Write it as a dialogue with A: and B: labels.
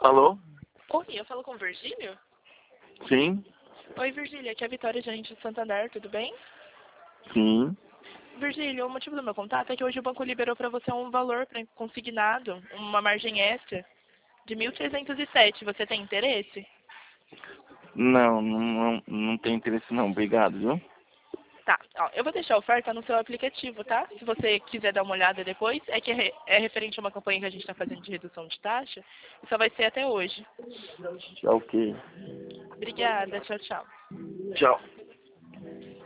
A: Alô?
B: Oi, eu falo com o Virgílio?
A: Sim?
B: Oi, Virgílio, aqui é a Vitória, gerente de Santander, tudo bem?
A: Sim.
B: Virgílio, o motivo do meu contato é que hoje o banco liberou para você um valor consignado, uma margem extra, de 1.307. Você tem interesse?
A: Não tem interesse não, obrigado, viu?
B: Tá, ó, eu vou deixar a oferta no seu aplicativo, tá? Se você quiser dar uma olhada depois, é que é referente a uma campanha que a gente está fazendo de redução de taxa, e só vai ser até hoje.
A: Tá ok.
B: Obrigada, tchau, tchau.
A: Tchau.